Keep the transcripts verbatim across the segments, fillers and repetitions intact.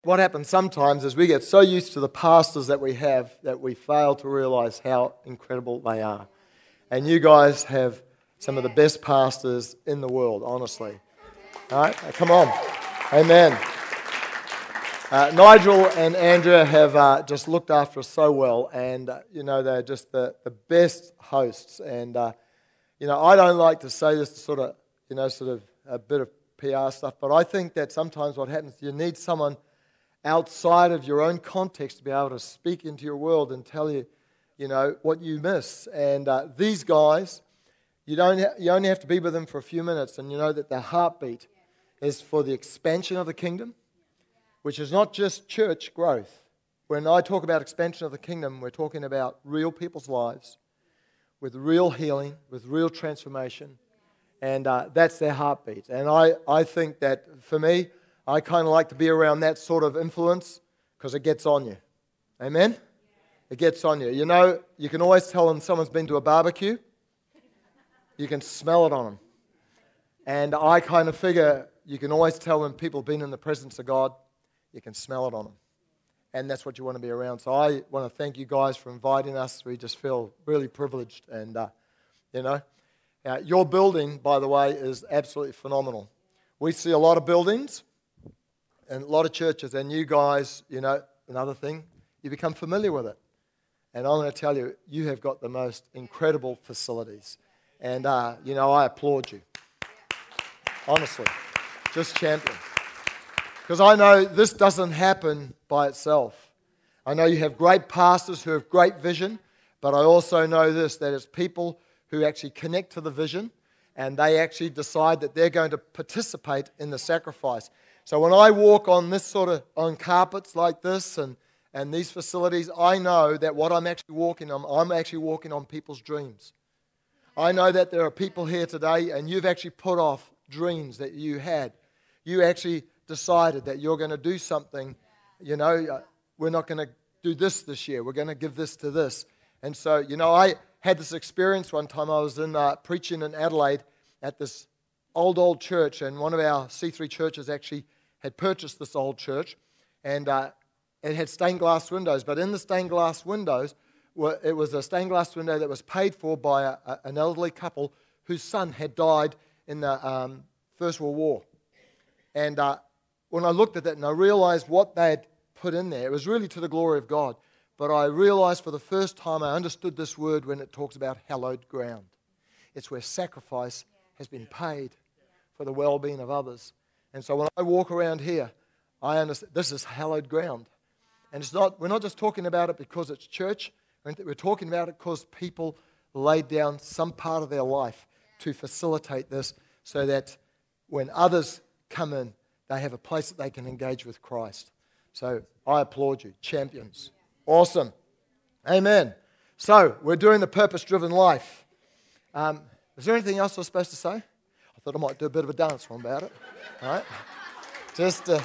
what happens sometimes is we get so used to the pastors that we have that we fail to realize how incredible they are. And you guys have some of the best pastors in the world, honestly. All right? Come on. Amen. Uh, Nigel and Andrea have uh, just looked after us so well, and, uh, you know, they're just the, the best hosts. And, uh, you know, I don't like to say this to sort of, you know, sort of a bit of P R stuff, but I think that sometimes what happens, you need someone outside of your own context to be able to speak into your world and tell you, you know, what you miss. And uh, these guys, you don't ha- you only have to be with them for a few minutes, and you know that their heartbeat is for the expansion of the kingdom, which is not just church growth. When I talk about expansion of the kingdom, we're talking about real people's lives with real healing, with real transformation, and uh, that's their heartbeat. And I, I think that for me, I kind of like to be around that sort of influence because it gets on you. Amen? It gets on you. You know, you can always tell when someone's been to a barbecue. You can smell it on them. And I kind of figure you can always tell when people have been in the presence of God. You can smell it on them. And that's what you want to be around. So I want to thank you guys for inviting us. We just feel really privileged. And, uh, you know, uh, your building, by the way, is absolutely phenomenal. We see a lot of buildings and a lot of churches, and you guys, you know, another thing, you become familiar with it. And I'm going to tell you, you have got the most incredible facilities. And, uh, you know, I applaud you. Honestly. Just champion. Because I know this doesn't happen by itself. I know you have great pastors who have great vision, but I also know this, that it's people who actually connect to the vision and they actually decide that they're going to participate in the sacrifice. So when I walk on this sort of, on carpets like this and, and these facilities, I know that what I'm actually walking on, I'm actually walking on people's dreams. I know that there are people here today and you've actually put off dreams that you had. You actually decided that you're going to do something, you know, we're not going to do this this year. We're going to give this to this. And so, you know, I had this experience one time. I was in uh, preaching in Adelaide at this old, old church, and one of our C three churches actually had purchased this old church, and uh, it had stained glass windows. But in the stained glass windows, it was a stained glass window that was paid for by a, a, an elderly couple whose son had died in the um, First World War. And uh, when I looked at that and I realized what they had put in there, it was really to the glory of God. But I realized for the first time I understood this word when it talks about hallowed ground. It's where sacrifice has been paid for the well-being of others. And so when I walk around here, I understand this is hallowed ground. And it's not, we're not just talking about it because it's church. We're talking about it because people laid down some part of their life to facilitate this so that when others come in, they have a place that they can engage with Christ. So I applaud you. Champions. Awesome. Amen. So we're doing the purpose-driven life. Um, is there anything else I was supposed to say? I thought I might do a bit of a dance one about it. All right. Just, uh,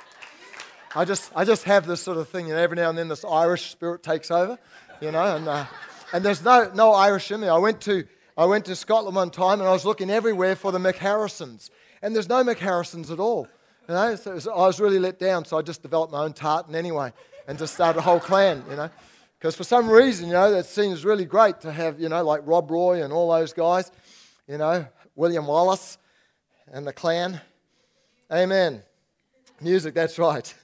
I just, I just have this sort of thing, and every now and then this Irish spirit takes over, you know, and uh, and there's no no Irish in me. I went to I went to Scotland one time, and I was looking everywhere for the McHarrisons, and there's no McHarrisons at all. You know, so it was, I was really let down, so I just developed my own tartan anyway, and just started a whole clan, you know, because for some reason, you know, that seems really great to have, you know, like Rob Roy and all those guys, you know, William Wallace and the clan. Amen. Music, that's right.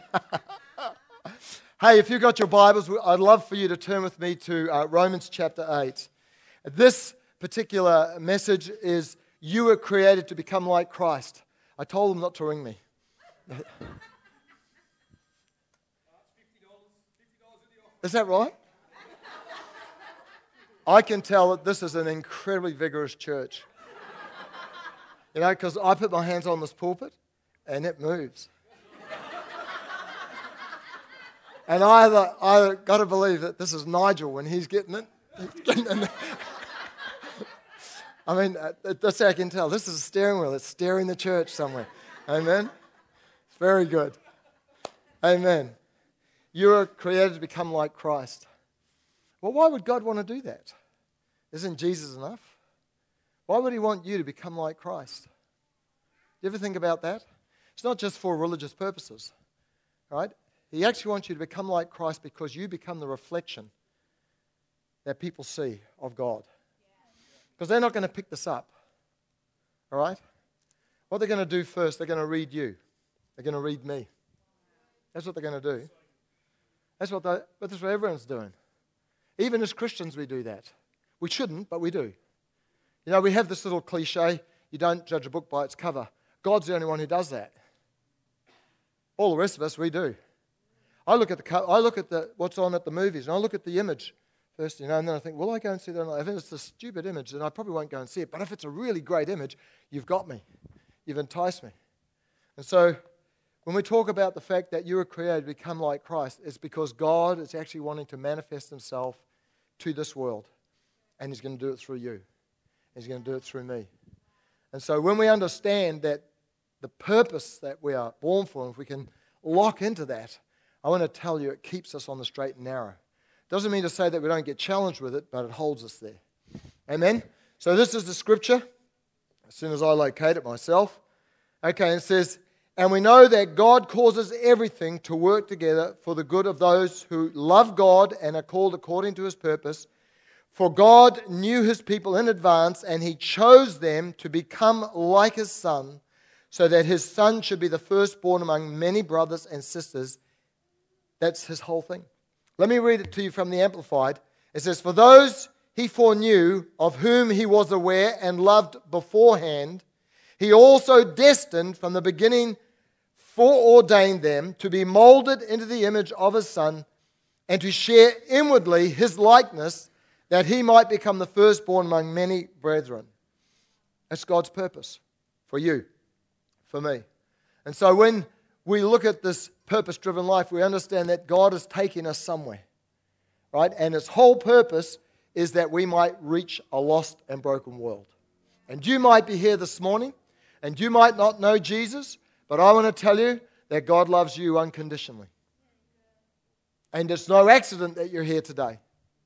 Hey, if you've got your Bibles, I'd love for you to turn with me to uh, Romans chapter eight. This particular message is, you were created to become like Christ. I told them not to ring me. Is that right? I can tell that this is an incredibly vigorous church. You know, because I put my hands on this pulpit and it moves. And I I got to believe that this is Nigel when he's getting it. He's getting in there. I mean, that's how I can tell. This is a steering wheel. It's steering the church somewhere. Amen? It's very good. Amen. You are created to become like Christ. Well, why would God want to do that? Isn't Jesus enough? Why would he want you to become like Christ? Do you ever think about that? It's not just for religious purposes. right? He actually wants you to become like Christ because you become the reflection that people see of God. Because they're not going to pick this up, all right? What they're going to do first, they're going to read you. They're going to read me. That's what they're going to do. That's what they, but that's what everyone's doing. Even as Christians, we do that. We shouldn't, but we do. You know, we have this little cliche, you don't judge a book by its cover. God's the only one who does that. All the rest of us, we do. I look at the co- I look at the what's on at the movies, and I look at the image first, you know, and then I think, will I go and see that? If it's a stupid image, then I probably won't go and see it. But if it's a really great image, you've got me. You've enticed me. And so when we talk about the fact that you were created to become like Christ, it's because God is actually wanting to manifest himself to this world. And he's going to do it through you. He's going to do it through me. And so when we understand that the purpose that we are born for, if we can lock into that, I want to tell you it keeps us on the straight and narrow. Doesn't mean to say that we don't get challenged with it, but it holds us there. Amen? So this is the scripture, as soon as I locate it myself. Okay, it says, and we know that God causes everything to work together for the good of those who love God and are called according to his purpose. For God knew his people in advance, and he chose them to become like his son, so that his son should be the firstborn among many brothers and sisters. That's his whole thing. Let me read it to you from the Amplified. It says, for those he foreknew, of whom he was aware and loved beforehand, he also destined from the beginning foreordained them to be molded into the image of his son and to share inwardly his likeness, that he might become the firstborn among many brethren. That's God's purpose for you, for me. And so when we look at this purpose-driven life, we understand that God is taking us somewhere, right? And his whole purpose is that we might reach a lost and broken world. And you might be here this morning, and you might not know Jesus, but I want to tell you that God loves you unconditionally. And it's no accident that you're here today.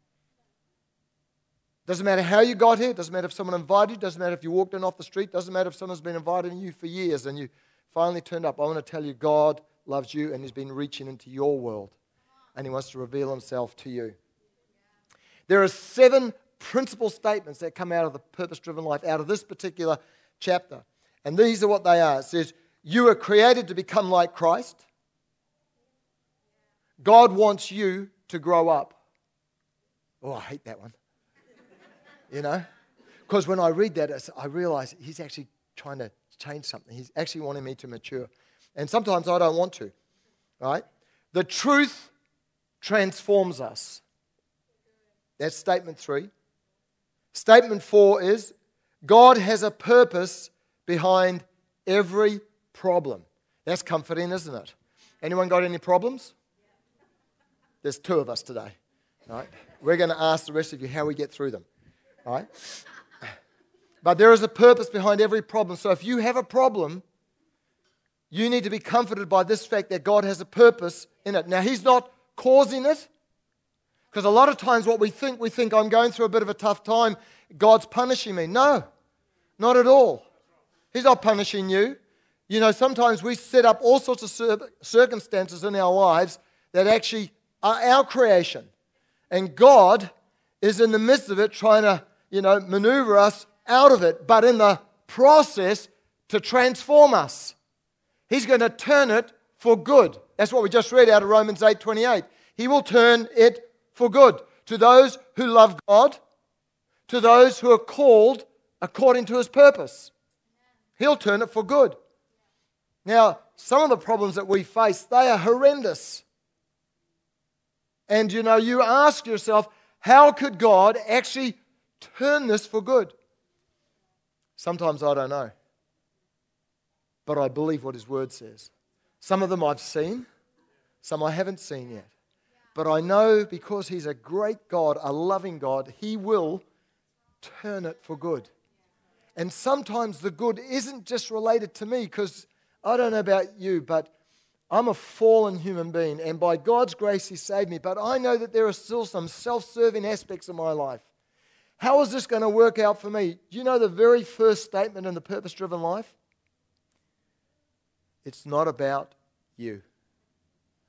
Doesn't matter how you got here. Doesn't matter if someone invited you. Doesn't matter if you walked in off the street. Doesn't matter if someone's been inviting you for years and you finally turned up. I want to tell you God loves you and he's been reaching into your world. And he wants to reveal himself to you. There are seven principal statements that come out of the purpose-driven life, out of this particular chapter. And these are what they are. It says, you are created to become like Christ. God wants you to grow up. Oh, I hate that one. You know? Because when I read that, I realize he's actually trying to change something. He's actually wanting me to mature. And sometimes I don't want to. Right? The truth transforms us. That's statement three. Statement four is, God has a purpose behind every problem. That's comforting, isn't it? Anyone got any problems? There's two of us today. Right? We're going to ask the rest of you how we get through them. Right? But there is a purpose behind every problem. So if you have a problem, you need to be comforted by this fact that God has a purpose in it. Now, he's not causing it. Because a lot of times what we think, we think I'm going through a bit of a tough time, God's punishing me. No, not at all. He's not punishing you. You know, sometimes we set up all sorts of circumstances in our lives that actually are our creation. And God is in the midst of it trying to, you know, maneuver us out of it, but in the process to transform us. He's going to turn it for good. That's what we just read out of Romans eight twenty-eight. He will turn it for good to those who love God, to those who are called according to his purpose. He'll turn it for good. Now, some of the problems that we face, they are horrendous. And you know, you ask yourself, how could God actually turn this for good? Sometimes I don't know. But I believe what his word says. Some of them I've seen, some I haven't seen yet. But I know because he's a great God, a loving God, he will turn it for good. And sometimes the good isn't just related to me, because I don't know about you, but I'm a fallen human being, and by God's grace he saved me. But I know that there are still some self-serving aspects of my life. How is this going to work out for me? Do you know the very first statement in the purpose-driven life? It's not about you.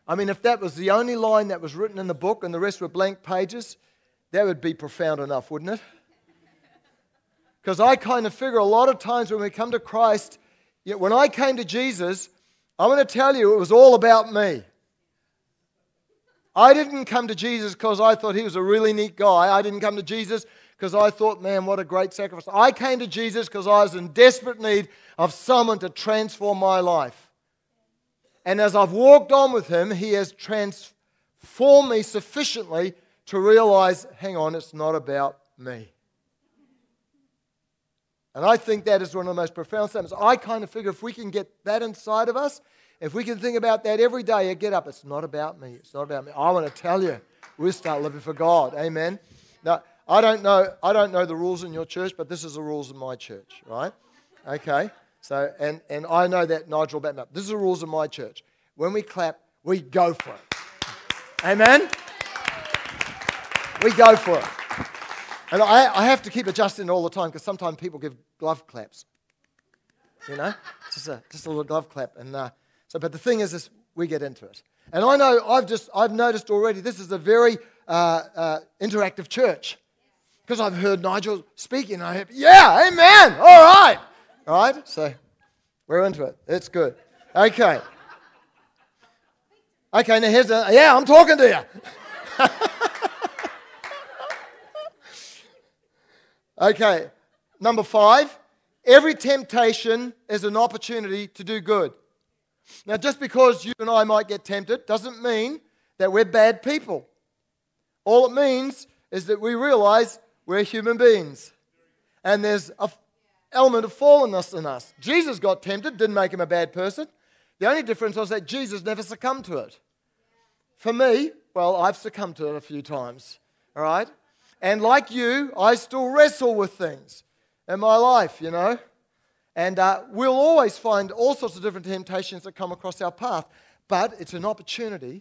I mean, if that was the only line that was written in the book and the rest were blank pages, that would be profound enough, wouldn't it? Because I kind of figure a lot of times when we come to Christ, you know, when I came to Jesus, I'm going to tell you it was all about me. I didn't come to Jesus because I thought he was a really neat guy. I didn't come to Jesus because I thought, man, what a great sacrifice. I came to Jesus because I was in desperate need of someone to transform my life. And as I've walked on with him, he has transformed me sufficiently to realize, hang on, it's not about me. And I think that is one of the most profound statements. I kind of figure if we can get that inside of us, if we can think about that every day, you get up, it's not about me. It's not about me. I want to tell you, we'll start living for God. Amen. Now, I don't know, I don't know the rules in your church, but this is the rules in my church, right? Okay. So, and, and I know that Nigel backed me up. This is the rules of my church. When we clap, we go for it. Amen? We go for it. And I, I have to keep adjusting it all the time because sometimes people give glove claps. You know? Just a, just a little glove clap. And uh, so, but the thing is, is we get into it. And I know I've just, I've noticed already this is a very uh, uh, interactive church. Because I've heard Nigel speaking, and I have, yeah, amen, all right. All right, so we're into it. It's good. Okay. Okay, now here's a, yeah, I'm talking to you. Okay, number five, every temptation is an opportunity to do good. Now, just because you and I might get tempted doesn't mean that we're bad people. All it means is that we realize we're human beings. And there's an element of fallenness in us. Jesus got tempted, didn't make him a bad person. The only difference was that Jesus never succumbed to it. For me, well, I've succumbed to it a few times. All right? And like you, I still wrestle with things in my life, you know. And uh, we'll always find all sorts of different temptations that come across our path. But it's an opportunity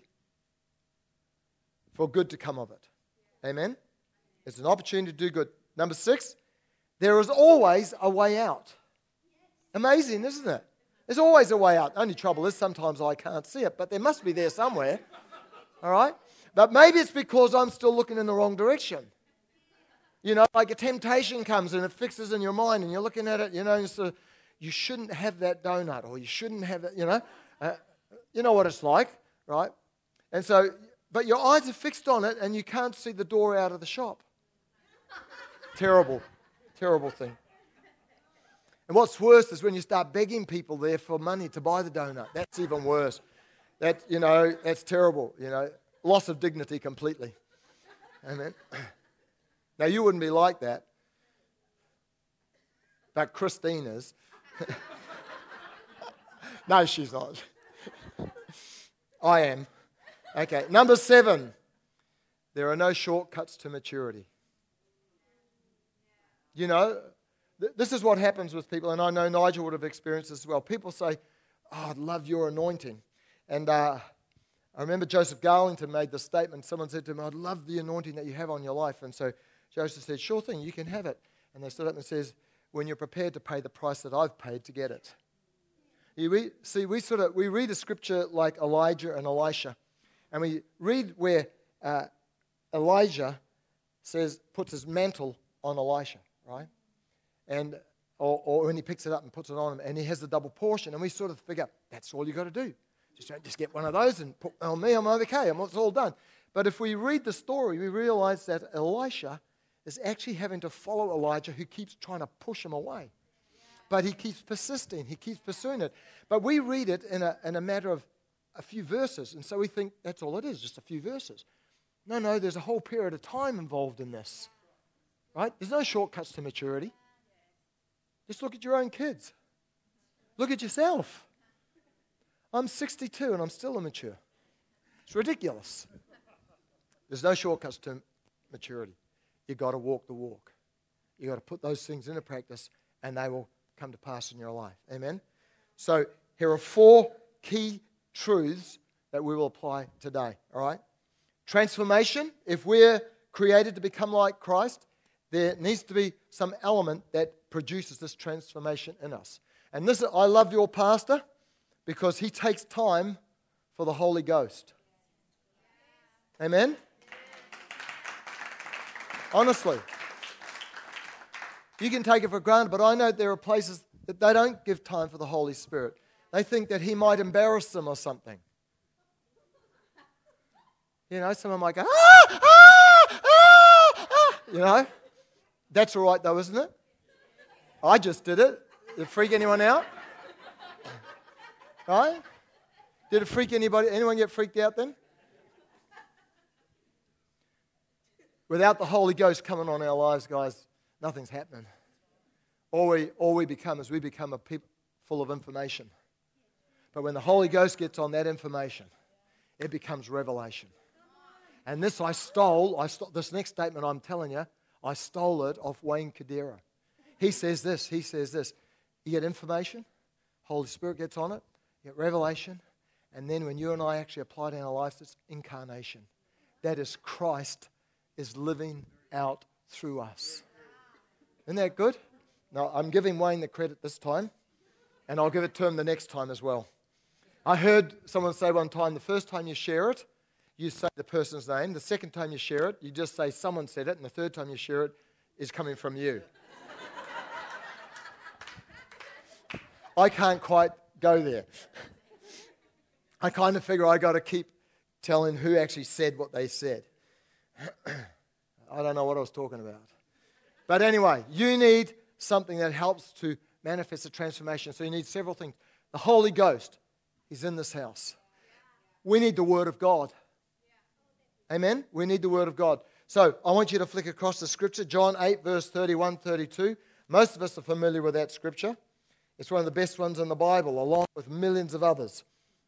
for good to come of it. Amen? It's an opportunity to do good. Number six, there is always a way out. Amazing, isn't it? There's always a way out. Only trouble is sometimes I can't see it, but there must be there somewhere. All right? But maybe it's because I'm still looking in the wrong direction. You know, like a temptation comes and it fixes in your mind and you're looking at it, you know, and so you shouldn't have that donut or you shouldn't have that, you know. Uh, you know what it's like, right? And so, but your eyes are fixed on it and you can't see the door out of the shop. Terrible, terrible thing. And what's worse is when you start begging people there for money to buy the donut. That's even worse. That, you know, that's terrible, you know. Loss of dignity completely. Amen. Now, you wouldn't be like that. But Christine is. No, she's not. I am. Okay, number seven. There are no shortcuts to maturity. You know, th- this is what happens with people, and I know Nigel would have experienced this as well. People say, oh, I'd love your anointing. And uh, I remember Joseph Garlington made the statement. Someone said to him, I'd love the anointing that you have on your life. And so Joseph said, sure thing, you can have it. And they stood up and says, when you're prepared to pay the price that I've paid to get it. You re- see, we sort of we read a scripture like Elijah and Elisha. And we read where uh, Elijah says, puts his mantle on Elisha, right? And or, or when he picks it up and puts it on him, and he has the double portion, and we sort of figure, that's all you got to do. Just don't just get one of those and put on me, I'm okay, I'm, it's all done. But if we read the story, we realize that Elisha is actually having to follow Elijah, who keeps trying to push him away. But he keeps persisting, he keeps pursuing it. But we read it in a, in a matter of a few verses, and so we think that's all it is, just a few verses. No, no, there's a whole period of time involved in this. Right? There's no shortcuts to maturity. Just look at your own kids. Look at yourself. I'm sixty-two and I'm still immature. It's ridiculous. There's no shortcuts to maturity. You've got to walk the walk. You've got to put those things into practice and they will come to pass in your life. Amen? So here are four key truths that we will apply today. All right? Transformation. If we're created to become like Christ, there needs to be some element that produces this transformation in us. And this, I love your pastor because he takes time for the Holy Ghost. Amen? Honestly. You can take it for granted, but I know there are places that they don't give time for the Holy Spirit. They think that He might embarrass them or something. You know, someone might go, ah, ah, ah, ah. You know, that's all right though, isn't it? I just did it. Did it freak anyone out? Right? Did it freak anybody? Anyone get freaked out then? Without the Holy Ghost coming on our lives, guys, nothing's happening. All we, all we become is we become a people full of information. But when the Holy Ghost gets on that information, it becomes revelation. And this I stole, I stole, this next statement I'm telling you, I stole it off Wayne Kadira. He says this, he says this. You get information, Holy Spirit gets on it, you get revelation, and then when you and I actually apply it in our lives, it's incarnation. That is Christ is living out through us. Isn't that good? Now, I'm giving Wayne the credit this time, and I'll give it to him the next time as well. I heard someone say one time, the first time you share it, you say the person's name. The second time you share it, you just say someone said it, and the third time you share it is coming from you. I can't quite go there. I kind of figure I got to keep telling who actually said what they said. I don't know what I was talking about. But anyway, you need something that helps to manifest a transformation. So you need several things. The Holy Ghost is in this house. We need the Word of God. Amen? We need the Word of God. So I want you to flick across the scripture, John eight, verse thirty-one, thirty-two. Most of us are familiar with that scripture. It's one of the best ones in the Bible, along with millions of others.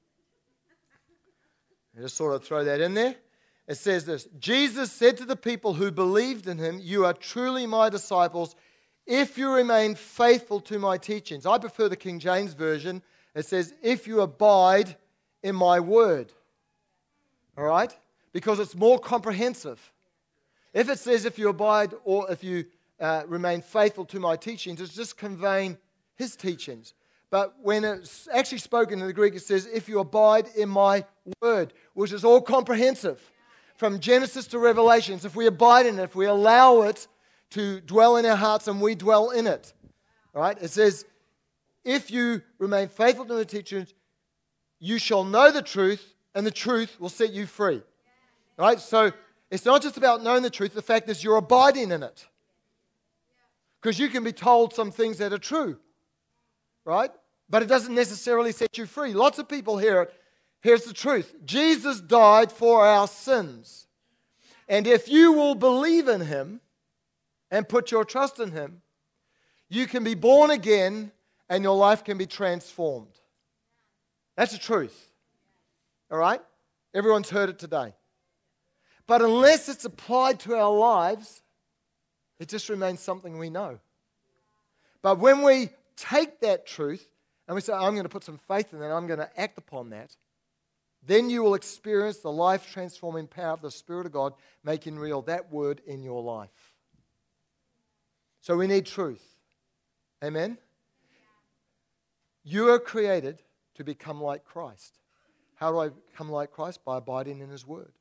I just sort of throw that in there. It says this, Jesus said to the people who believed in Him, you are truly my disciples if you remain faithful to my teachings. I prefer the King James Version. It says, if you abide in my word. All right? Because it's more comprehensive. If it says if you abide or if you uh, remain faithful to my teachings, it's just conveying His teachings. But when it's actually spoken in the Greek, it says, if you abide in my word, which is all comprehensive. From Genesis to Revelations, if we abide in it, if we allow it to dwell in our hearts and we dwell in it. All right? It says, if you remain faithful to the teachings, you shall know the truth, and the truth will set you free. All right? So it's not just about knowing the truth. The fact is you're abiding in it. Because you can be told some things that are true. Right? But it doesn't necessarily set you free. Lots of people hear it. Here's the truth. Jesus died for our sins. And if you will believe in Him and put your trust in Him, you can be born again and your life can be transformed. That's the truth. All right? Everyone's heard it today. But unless it's applied to our lives, it just remains something we know. But when we take that truth and we say, I'm going to put some faith in that, I'm going to act upon that, then you will experience the life-transforming power of the Spirit of God making real that word in your life. So we need truth. Amen? You are created to become like Christ. How do I become like Christ? By abiding in His word.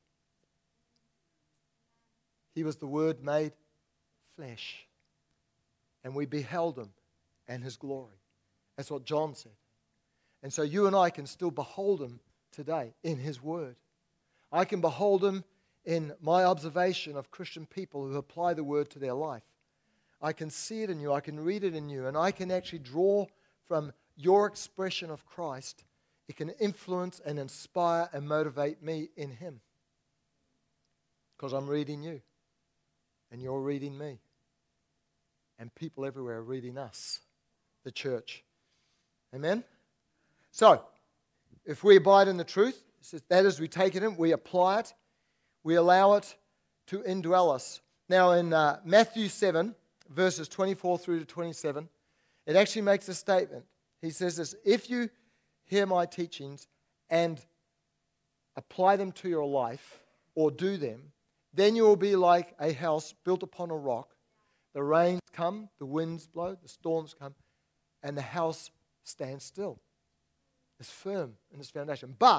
He was the Word made flesh. And we beheld Him and His glory. That's what John said. And so you and I can still behold Him today in His word. I can behold Him in my observation of Christian people who apply the word to their life. I can see it in you, I can read it in you, and I can actually draw from your expression of Christ. It can influence and inspire and motivate me in Him. Because I'm reading you, and you're reading me. And people everywhere are reading us, the church. Amen? So, if we abide in the truth, that is, we take it in, we apply it, we allow it to indwell us. Now, in uh, Matthew seven, verses twenty-four through to twenty-seven, it actually makes a statement. He says this, if you hear my teachings and apply them to your life, or do them, then you will be like a house built upon a rock. The rains come, the winds blow, the storms come, and the house stands still. It's firm in its foundation. But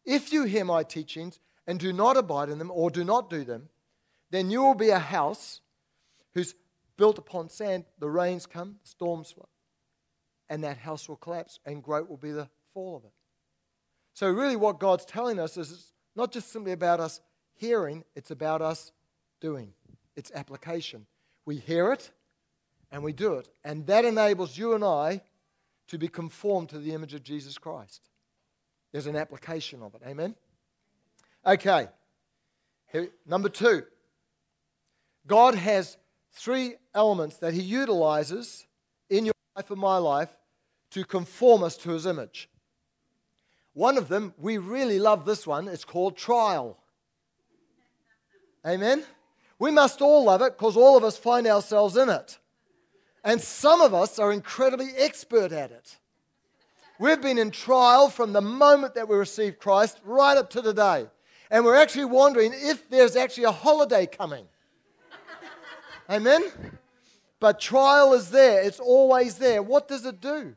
If you hear my teachings and do not abide in them or do not do them, then you will be a house who's built upon sand. The rains come, the storms flow, and that house will collapse, and great will be the fall of it. So really what God's telling us is it's not just simply about us hearing, it's about us doing. It's application. We hear it and we do it. And that enables you and I to be conformed to the image of Jesus Christ. There's an application of it. Amen? Okay. Here, number two. God has three elements that he utilizes in your life and my life to conform us to his image. One of them, we really love this one, it's called trial. Amen? We must all love it because all of us find ourselves in it. And some of us are incredibly expert at it. We've been in trial from the moment that we received Christ right up to today. And we're actually wondering if there's actually a holiday coming. Amen? But trial is there. It's always there. What does it do?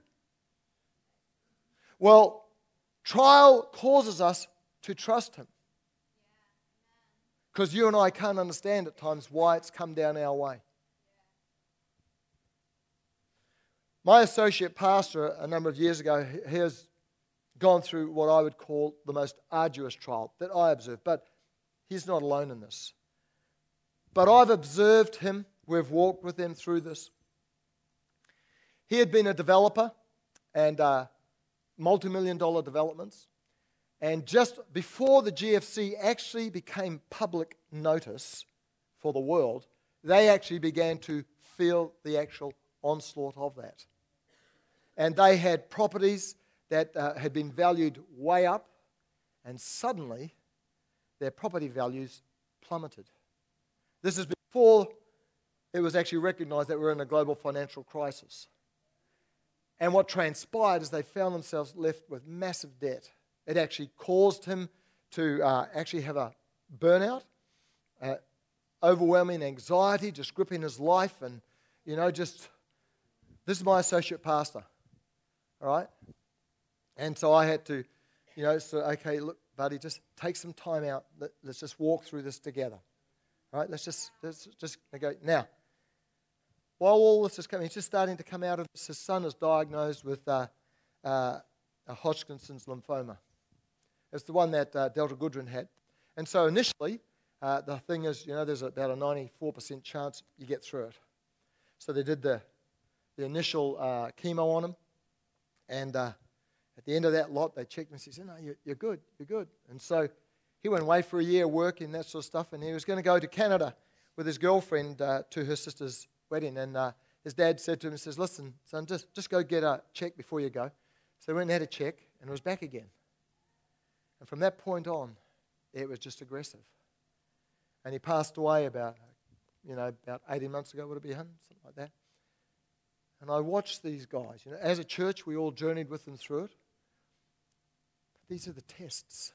Well, trial causes us to trust him. Because you and I can't understand at times why it's come down our way. My associate pastor a number of years ago, he has gone through what I would call the most arduous trial that I observed. But he's not alone in this. But I've observed him. We've walked with him through this. He had been a developer and uh, multi-million dollar developments. And just before the G F C actually became public notice for the world, they actually began to feel the actual onslaught of that. And they had properties that uh, had been valued way up, and suddenly their property values plummeted. This is before it was actually recognized that we were in a global financial crisis. And what transpired is they found themselves left with massive debt. It actually caused him to uh, actually have a burnout, uh, overwhelming anxiety, just gripping his life. And, you know, just, this is my associate pastor, all right? And so I had to, you know, so, okay, look, buddy, just take some time out. Let, let's just walk through this together, all right? Let's just, let's just go. Now, while all this is coming, he's just starting to come out of this. His son is diagnosed with uh, uh, a Hodgkin's lymphoma. It's the one that uh, Delta Goodwin had. And so initially, uh, the thing is, you know, there's about a ninety-four percent chance you get through it. So they did the, the initial uh, chemo on him. And uh, at the end of that lot, they checked him and said, no, you're, you're good, you're good. And so he went away for a year working, that sort of stuff, and he was going to go to Canada with his girlfriend uh, to her sister's wedding. And uh, his dad said to him, he says, listen, son, just, just go get a check before you go. So he went and had a check, and it was back again. And from that point on, it was just aggressive. And he passed away about, you know, about eighteen months ago, would it be, hun? Something like that. And I watched these guys. You know, as a church, we all journeyed with them through it. But these are the tests.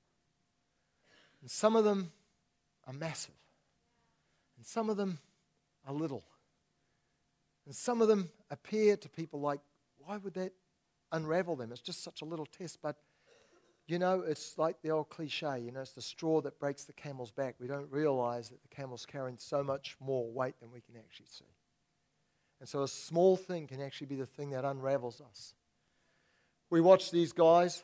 And some of them are massive. And some of them are little. And some of them appear to people like, why would that unravel them? It's just such a little test. But you know, it's like the old cliche, you know, it's the straw that breaks the camel's back. We don't realize that the camel's carrying so much more weight than we can actually see. And so a small thing can actually be the thing that unravels us. We watch these guys,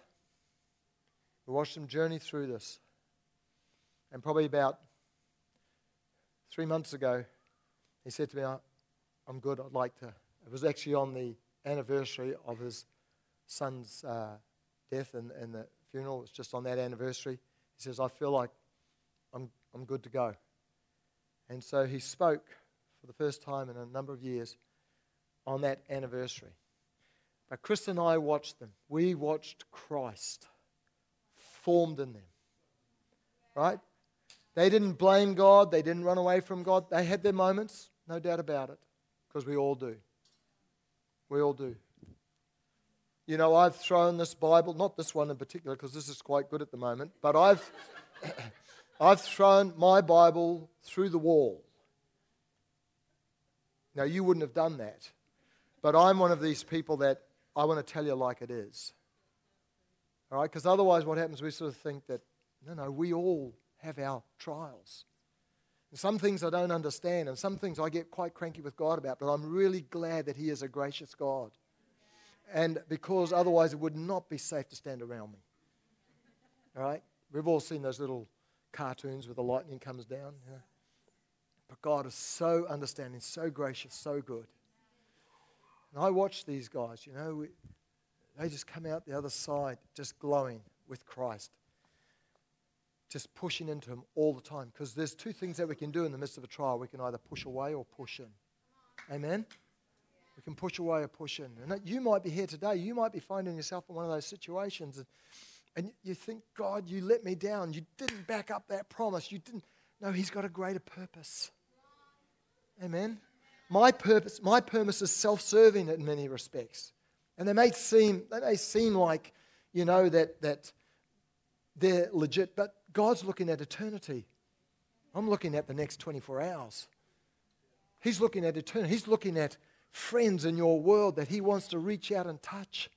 we watch them journey through this. And probably about three months ago, he said to me, I'm good, I'd like to. It was actually on the anniversary of his son's uh, death and, and the funeral. It was just on that anniversary. He says, I feel like I'm I'm good to go. And so he spoke for the first time in a number of years on that anniversary. But Chris and I watched them. We watched Christ formed in them. Right? They didn't blame God. They didn't run away from God. They had their moments, no doubt about it, because we all do. We all do. You know, I've thrown this Bible, not this one in particular, because this is quite good at the moment, but I've I've thrown my Bible through the wall. Now, you wouldn't have done that, but I'm one of these people that I want to tell you like it is. All right? Because otherwise what happens, we sort of think that, no, no, we all have our trials. And some things I don't understand, and some things I get quite cranky with God about, but I'm really glad that He is a gracious God. And because otherwise it would not be safe to stand around me. All right? We've all seen those little cartoons where the lightning comes down. You know? But God is so understanding, so gracious, so good. And I watch these guys, you know, we, they just come out the other side just glowing with Christ. Just pushing into Him all the time. Because there's two things that we can do in the midst of a trial. We can either push away or push in. Amen? We can push away or push in. And you might be here today. You might be finding yourself in one of those situations. And, and you think, God, you let me down. You didn't back up that promise. You didn't. No, He's got a greater purpose. Amen? My purpose, my purpose is self-serving in many respects. And they may seem, they may seem like, you know, that, that they're legit, but God's looking at eternity. I'm looking at the next twenty-four hours. He's looking at eternity. He's looking at friends in your world that He wants to reach out and touch.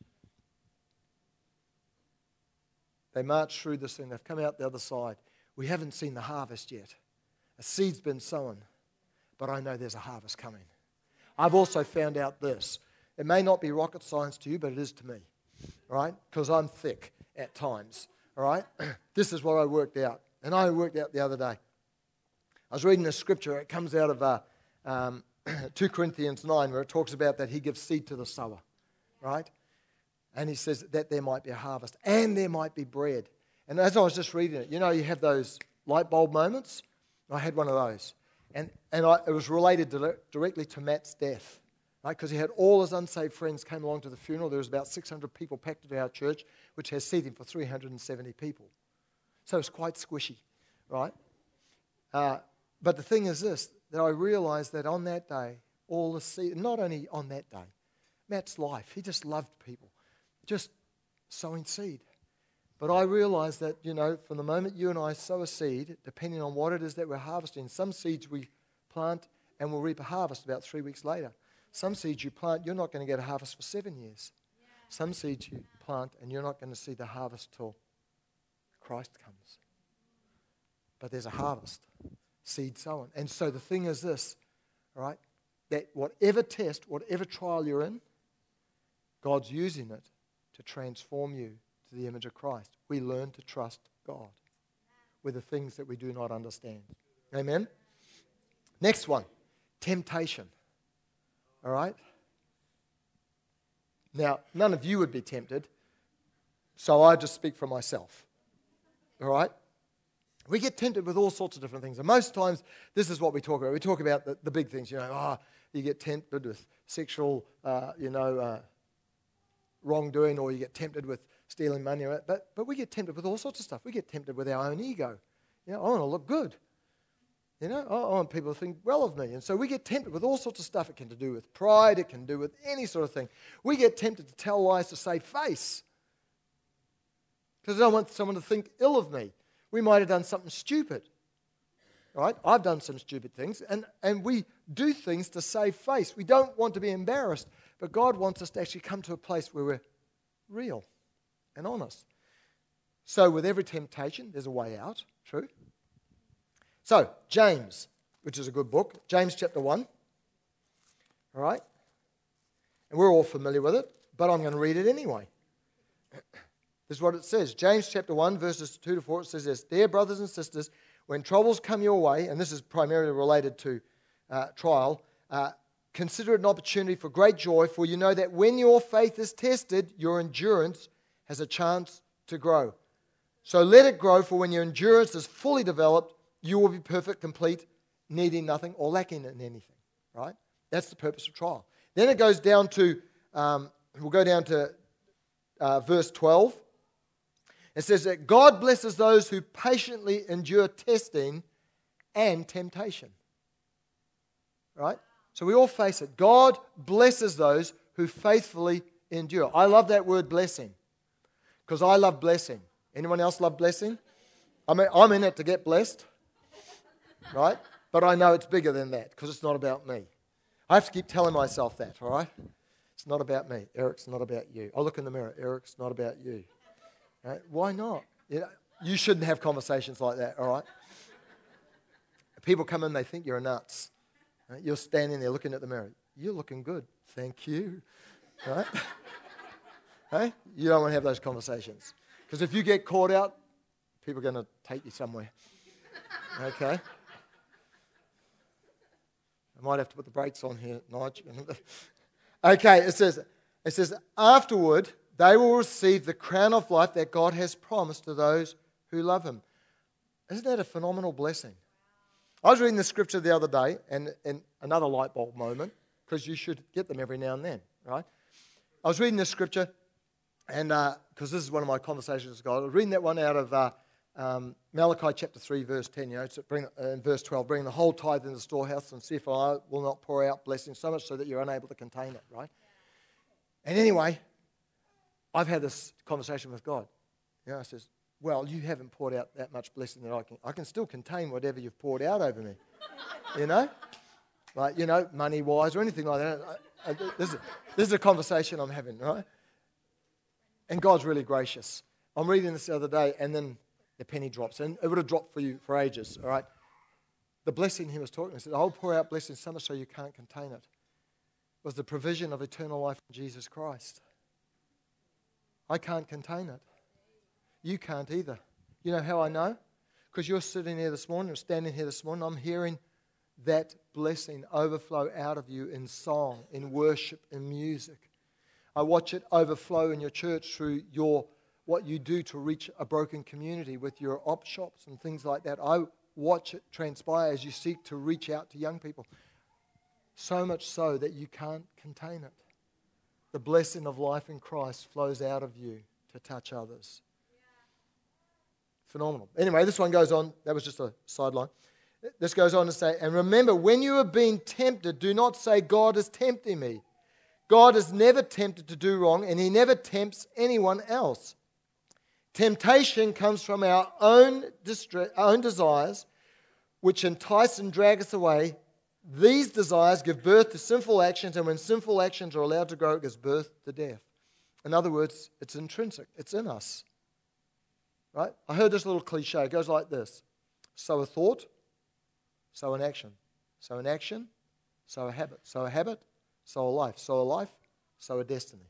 They march through this thing. They've come out the other side. We haven't seen the harvest yet. A seed's been sown, but I know there's a harvest coming. I've also found out this. It may not be rocket science to you, but it is to me, right? Because I'm thick at times, all right? This is what I worked out, and I worked out the other day. I was reading a scripture. It comes out of uh, um, two Corinthians nine, where it talks about that He gives seed to the sower, right? And He says that there might be a harvest, and there might be bread. And as I was just reading it, you know, you have those light bulb moments. I had one of those. And and I, it was related to, directly to Matt's death, right? Because he had all his unsaved friends came along to the funeral. There was about six hundred people packed into our church, which has seating for three hundred seventy people. So it's quite squishy, right? Uh, but the thing is this, that I realized that on that day, all the seed, not only on that day, Matt's life, he just loved people, just sowing seed. But I realized that, you know, from the moment you and I sow a seed, depending on what it is that we're harvesting, some seeds we plant and we'll reap a harvest about three weeks later. Some seeds you plant, you're not going to get a harvest for seven years. Some seeds you plant and you're not going to see the harvest till Christ comes. But there's a harvest, seed sown. And so the thing is this, all right, that whatever test, whatever trial you're in, God's using it to transform you to the image of Christ. We learn to trust God with the things that we do not understand. Amen? Next one, temptation. All right? Now, none of you would be tempted, so I just speak for myself. All right? We get tempted with all sorts of different things. And most times, this is what we talk about. We talk about the, the big things. You know, oh, you get tempted with sexual, uh, you know, uh, wrongdoing, or you get tempted with stealing money. But, but we get tempted with all sorts of stuff. We get tempted with our own ego. You know, I want to look good. You know, I want people to think well of me. And so we get tempted with all sorts of stuff. It can do with pride. It can do with any sort of thing. We get tempted to tell lies to save face. Because I don't want someone to think ill of me. We might have done something stupid. Right? I've done some stupid things. And, and we do things to save face. We don't want to be embarrassed. But God wants us to actually come to a place where we're real and honest. So with every temptation, there's a way out. True? So, James, which is a good book. James chapter one. All right? And we're all familiar with it, but I'm going to read it anyway. This is what it says. James chapter one, verses two to four, it says this. Dear brothers and sisters, when troubles come your way, and this is primarily related to uh, trial, uh, consider it an opportunity for great joy, for you know that when your faith is tested, your endurance has a chance to grow. So let it grow, for when your endurance is fully developed, you will be perfect, complete, needing nothing or lacking in anything. Right? That's the purpose of trial. Then it goes down to, um, we'll go down to uh, verse twelve. It says that God blesses those who patiently endure testing and temptation. Right? So we all face it. God blesses those who faithfully endure. I love that word blessing because I love blessing. Anyone else love blessing? I mean, I'm in it to get blessed, right? But I know it's bigger than that because it's not about me. I have to keep telling myself that, all right? It's not about me. Eric's not about you. I look in the mirror. Eric's not about you. Right? Why not? You know, you shouldn't have conversations like that, all right? People come in, they think you're nuts. Right? You're standing there looking at the mirror. You're looking good. Thank you. Right? Hey? You don't want to have those conversations. Because if you get caught out, people are going to take you somewhere. Okay? I might have to put the brakes on here, Nigel. Okay, it says, it says, afterward, they will receive the crown of life that God has promised to those who love him. Isn't that a phenomenal blessing? I was reading the scripture the other day, and, and another light bulb moment, because you should get them every now and then, right? I was reading this scripture, and because uh, this is one of my conversations with God, I was reading that one out of uh, um, Malachi chapter three, verse ten, you know, so bring, uh, in verse twelve, bring the whole tithe into the storehouse, and see if I will not pour out blessings so much so that you're unable to contain it, right? And anyway, I've had this conversation with God. You know, I says, well, you haven't poured out that much blessing that I can. I can still contain whatever you've poured out over me. You know? Like, you know, money-wise or anything like that. I, I, this, is, this is a conversation I'm having, right? And God's really gracious. I'm reading this the other day, and then the penny drops. And it would have dropped for you for ages, all right? The blessing he was talking, he said, I'll pour out blessings so much so you can't contain it, was the provision of eternal life in Jesus Christ. I can't contain it. You can't either. You know how I know? Because you're sitting here this morning, or standing here this morning, I'm hearing that blessing overflow out of you in song, in worship, in music. I watch it overflow in your church through your what you do to reach a broken community with your op shops and things like that. I watch it transpire as you seek to reach out to young people. So much so that you can't contain it. The blessing of life in Christ flows out of you to touch others. Phenomenal. Anyway, this one goes on. That was just a sideline. This goes on to say, and remember, when you are being tempted, do not say, God is tempting me. God is never tempted to do wrong, and he never tempts anyone else. Temptation comes from our own, distra- own desires, which entice and drag us away. These desires give birth to sinful actions, and when sinful actions are allowed to grow, it gives birth to death. In other words, it's intrinsic. It's in us. Right? I heard this little cliche. It goes like this. Sow a thought, sow an action. Sow an action, sow a habit. Sow a habit, sow a life. Sow a life, sow a destiny.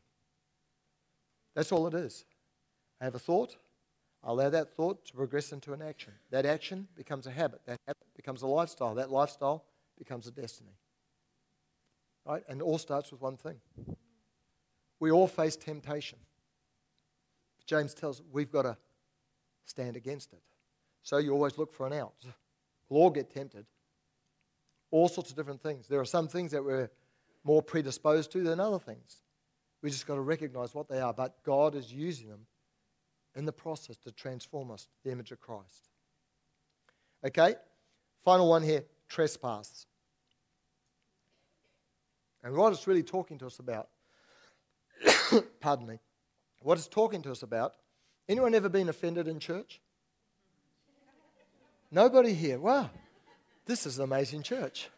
That's all it is. I have a thought. I allow that thought to progress into an action. That action becomes a habit. That habit becomes a lifestyle. That lifestyle becomes a destiny. Right? And it all starts with one thing. We all face temptation. James tells us we've got to stand against it. So you always look for an out. We'll all get tempted. All sorts of different things. There are some things that we're more predisposed to than other things. We just got to recognize what they are. But God is using them in the process to transform us to the image of Christ. Okay? Final one here, trespass. And what it's really talking to us about, pardon me, what it's talking to us about, anyone ever been offended in church? Nobody here. Wow. This is an amazing church.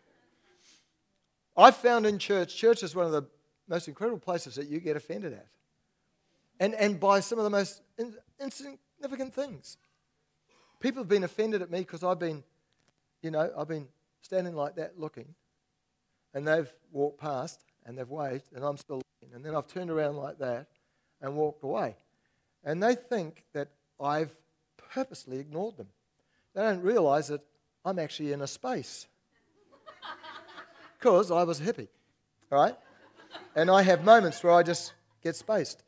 I've found in church, church is one of the most incredible places that you get offended at. And, and by some of the most in, insignificant things. People have been offended at me because I've been, you know, I've been standing like that looking. And they've walked past and they've waved and I'm still looking. And then I've turned around like that and walked away. And they think that I've purposely ignored them. They don't realize that I'm actually in a space. Because I was a hippie, all right? And I have moments where I just get spaced.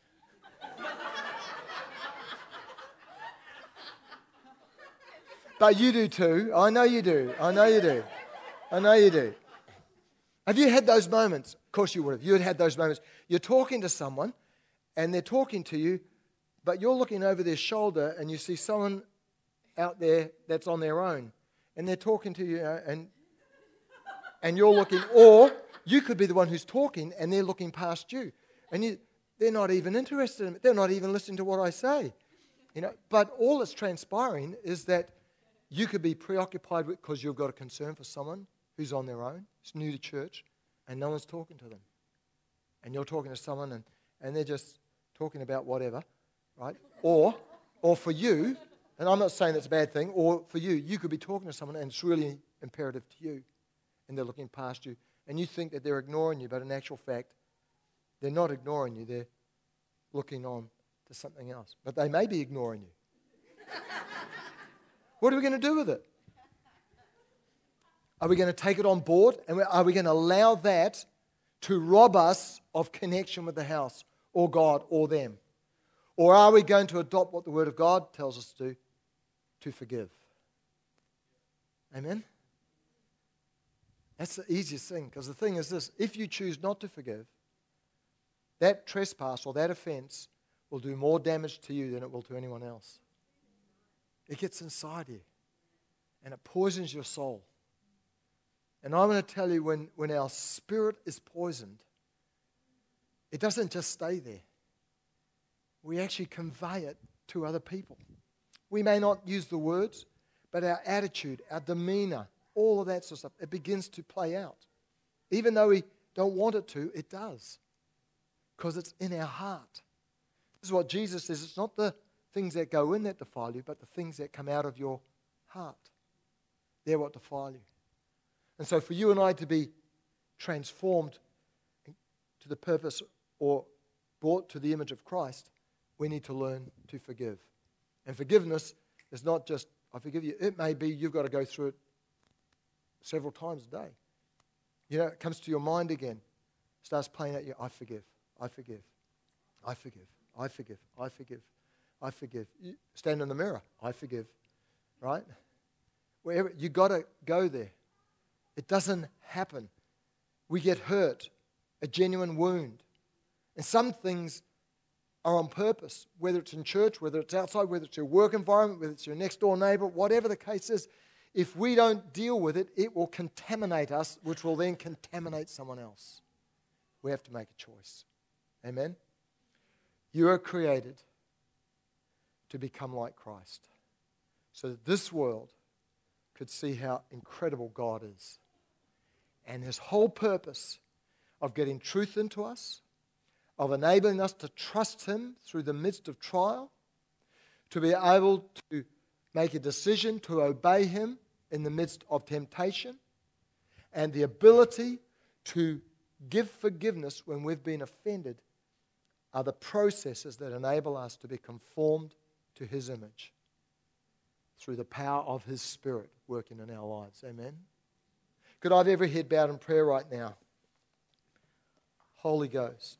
But you do too. I know you do. I know you do. I know you do. Have you had those moments? Of course you would have. You had had those moments. You're talking to someone and they're talking to you, but you're looking over their shoulder and you see someone out there that's on their own. And they're talking to you and, and you're looking, or you could be the one who's talking and they're looking past you. And you, they're not even interested in it. They're not even listening to what I say. You know, but all that's transpiring is that you could be preoccupied with because you've got a concern for someone who's on their own, who's new to church, and no one's talking to them. And you're talking to someone and, and they're just talking about whatever. right? Or, or for you, and I'm not saying that's a bad thing, or for you, you could be talking to someone and it's really imperative to you, and they're looking past you, and you think that they're ignoring you, but in actual fact, they're not ignoring you, they're looking on to something else. But they may be ignoring you. What are we going to do with it? Are we going to take it on board? And are we going to allow that to rob us of connection with the house or God or them? Or are we going to adopt what the Word of God tells us to do, to forgive? Amen? That's the easiest thing, because the thing is this: if you choose not to forgive, that trespass or that offense will do more damage to you than it will to anyone else. It gets inside you, and it poisons your soul. And I want to tell you, when, when our spirit is poisoned, it doesn't just stay there. We actually convey it to other people. We may not use the words, but our attitude, our demeanor, all of that sort of stuff, it begins to play out. Even though we don't want it to, it does. Because it's in our heart. This is what Jesus says. It's not the things that go in that defile you, but the things that come out of your heart. They're what defile you. And so for you and I to be transformed to the purpose or brought to the image of Christ, we need to learn to forgive. And forgiveness is not just, I forgive you. It may be you've got to go through it several times a day. You know, it comes to your mind again. Starts playing at you, I forgive, I forgive, I forgive, I forgive, I forgive, I forgive. You stand in the mirror, I forgive, right? Wherever, you got to go there. It doesn't happen. We get hurt, a genuine wound. And some things are on purpose, whether it's in church, whether it's outside, whether it's your work environment, whether it's your next door neighbor, whatever the case is. If we don't deal with it, it will contaminate us, which will then contaminate someone else. We have to make a choice. Amen? You are created to become like Christ, so that this world could see how incredible God is. And His whole purpose of getting truth into us, of enabling us to trust Him through the midst of trial, to be able to make a decision to obey Him in the midst of temptation, and the ability to give forgiveness when we've been offended, are the processes that enable us to be conformed to His image through the power of His Spirit working in our lives. Amen? Could I have every head bowed in prayer right now? Holy Ghost.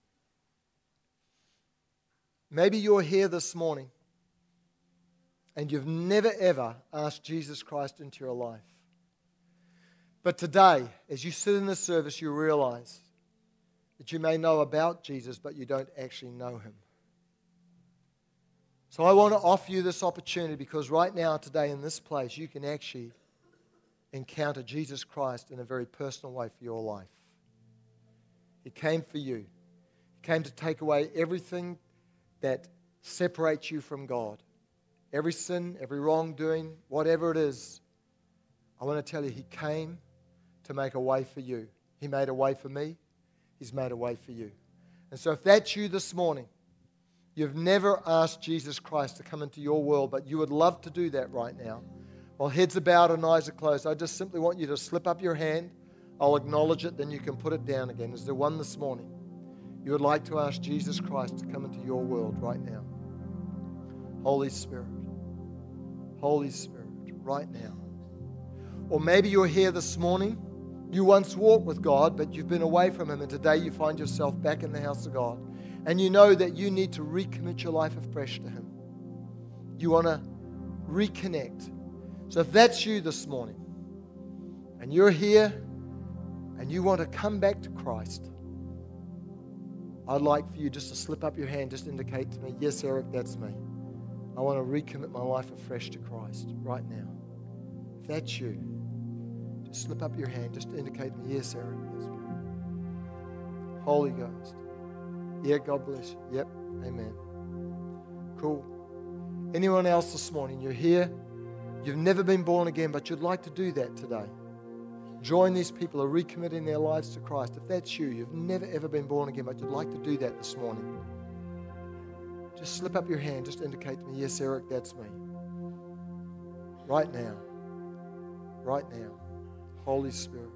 Maybe you're here this morning and you've never ever asked Jesus Christ into your life. But today, as you sit in this service, you realize that you may know about Jesus, but you don't actually know Him. So I want to offer you this opportunity, because right now, today, in this place, you can actually encounter Jesus Christ in a very personal way for your life. He came for you. He came to take away everything that separates you from God. Every sin, every wrongdoing, whatever it is, I want to tell you, He came to make a way for you. He made a way for me. He's made a way for you. And so if that's you this morning, you've never asked Jesus Christ to come into your world, but you would love to do that right now, while heads are bowed and eyes are closed, I just simply want you to slip up your hand. I'll acknowledge it, then you can put it down again. Is there one this morning you would like to ask Jesus Christ to come into your world right now? Holy Spirit, Holy Spirit, right now. Or maybe you're here this morning. You once walked with God, but you've been away from Him, and today you find yourself back in the house of God. And you know that you need to recommit your life afresh to Him. You want to reconnect. So if that's you this morning, and you're here, and you want to come back to Christ, I'd like for you just to slip up your hand, just indicate to me, yes, Eric, that's me. I want to recommit my life afresh to Christ right now. If that's you, just slip up your hand, just to indicate to me, yes, Eric, that's me. Holy Ghost. Yeah, God bless you. Yep, amen. Cool. Anyone else this morning, you're here, you've never been born again, but you'd like to do that today. Join these people who are recommitting their lives to Christ. If that's you, you've never ever been born again, but you'd like to do that this morning, Just slip up your hand. Just indicate to me, yes, Eric, that's me. Right now. Right now. Holy Spirit.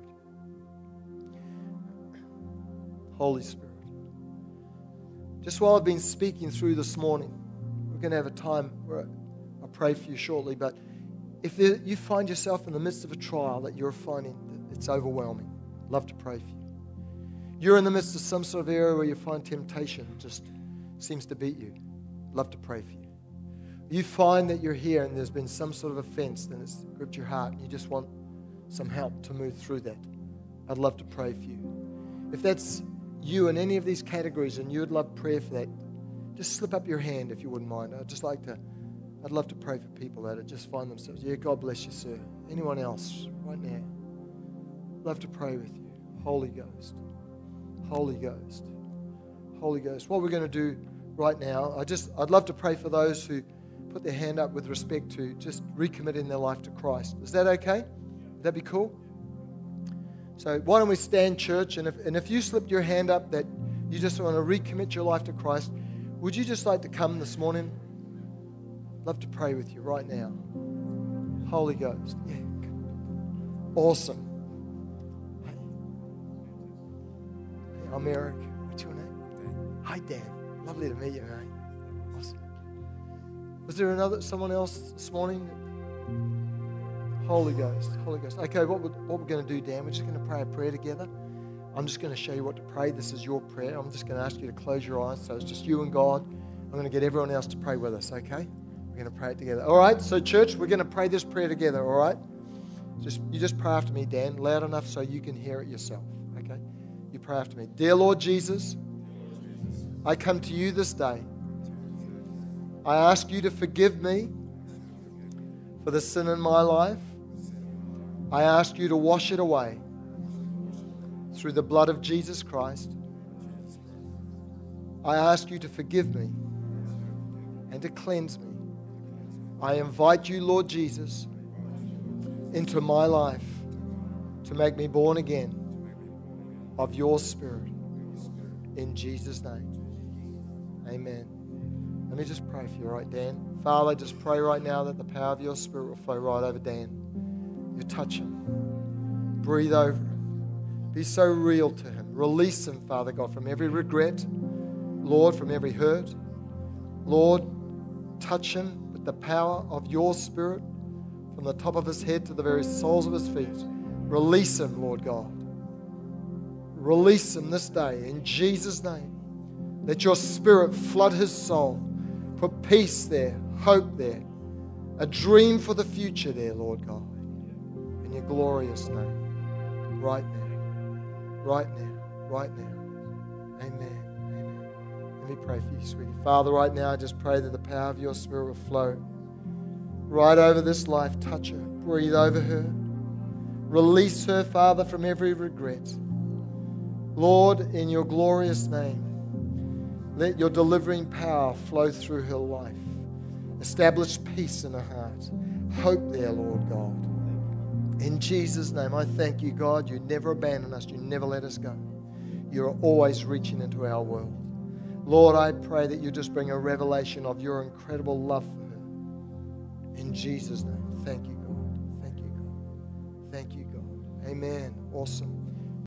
Holy Spirit. Just while I've been speaking through this morning, we're going to have a time where I'll pray for you shortly, but if there, you find yourself in the midst of a trial that you're finding that it's overwhelming, I'd love to pray for you. You're in the midst of some sort of area where you find temptation just seems to beat you, I'd love to pray for you. You find that you're here and there's been some sort of offense that has gripped your heart and you just want some help to move through that, I'd love to pray for you. If that's you in any of these categories and you would love prayer for that, just slip up your hand if you wouldn't mind. I'd just like to, I'd love to pray for people that just find themselves. Yeah, God bless you, sir. Anyone else right now? Love to pray with you. Holy Ghost. Holy Ghost. Holy Ghost. What we're going to do right now, I just, I'd love to pray for those who put their hand up with respect to just recommitting their life to Christ. Is that okay? Would that be cool? So why don't we stand, church, and if, and if you slipped your hand up that you just want to recommit your life to Christ, would you just like to come this morning? Love to pray with you right now. Holy Ghost. Yeah. Awesome. Hey. Hey, I'm Eric. What's your name? Hi, Dan. Lovely to meet you, mate. Awesome. Was there another, someone else this morning? Holy Ghost, Holy Ghost. Okay, what we're, what we're going to do, Dan, we're just going to pray a prayer together. I'm just going to show you what to pray. This is your prayer. I'm just going to ask you to close your eyes. So it's just you and God. I'm going to get everyone else to pray with us, okay? We're going to pray it together. All right, so church, we're going to pray this prayer together, all right? Just You just pray after me, Dan, loud enough so you can hear it yourself, okay? You pray after me. Dear Lord Jesus, I come to you this day. I ask you to forgive me for the sin in my life. I ask you to wash it away through the blood of Jesus Christ. I ask you to forgive me and to cleanse me. I invite you, Lord Jesus, into my life to make me born again of your Spirit. In Jesus' name, amen. Let me just pray for you, right, Dan? Father, I just pray right now that the power of your Spirit will flow right over Dan. You touch him. Breathe over him. Be so real to him. Release him, Father God, from every regret. Lord, from every hurt. Lord, touch him with the power of your Spirit from the top of his head to the very soles of his feet. Release him, Lord God. Release him this day in Jesus' name. Let your Spirit flood his soul. Put peace there, hope there, a dream for the future there, Lord God. In your glorious name. Right now. Right now. Right now. Amen. Amen. Let me pray for you, sweetie. Father, right now I just pray that the power of your Spirit will flow right over this life. Touch her. Breathe over her. Release her, Father, from every regret. Lord, in your glorious name, let your delivering power flow through her life. Establish peace in her heart. Hope there, Lord God. In Jesus' name, I thank you, God. You never abandon us. You never let us go. You're always reaching into our world. Lord, I pray that you just bring a revelation of your incredible love for her. In Jesus' name, thank you, God. Thank you, God. Thank you, God. Amen. Awesome.